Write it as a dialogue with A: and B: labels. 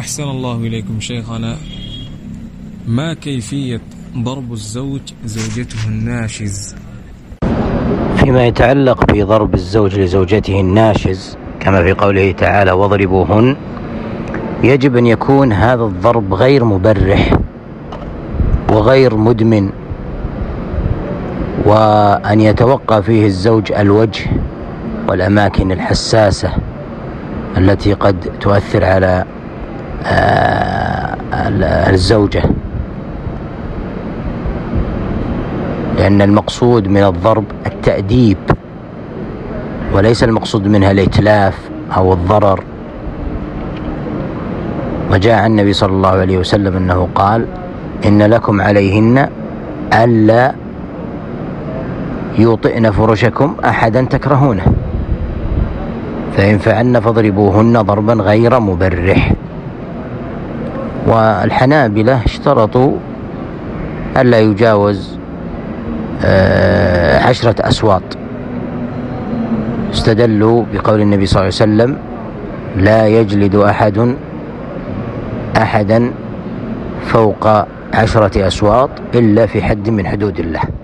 A: أحسن الله إليكم شيخنا، ما كيفية ضرب الزوج زوجته الناشز؟
B: فيما يتعلق بضرب الزوج لزوجته الناشز كما في قوله تعالى واضربوهن، يجب أن يكون هذا الضرب غير مبرح وغير مدمن، وأن يتوقى فيه الزوج الوجه والأماكن الحساسة التي قد تؤثر على الزوجة، لأن المقصود من الضرب التأديب وليس المقصود منها الإتلاف أو الضرر. وجاء عن النبي صلى الله عليه وسلم أنه قال إن لكم عليهن ألا يوطئن فرشكم أحدا تكرهونه، فإن فعلن فاضربوهن ضربا غير مبرح. والحنابلة اشترطوا ألا يجاوز 10 أسواط، استدلوا بقول النبي صلى الله عليه وسلم لا يجلد أحدا فوق 10 أسواط إلا في حد من حدود الله.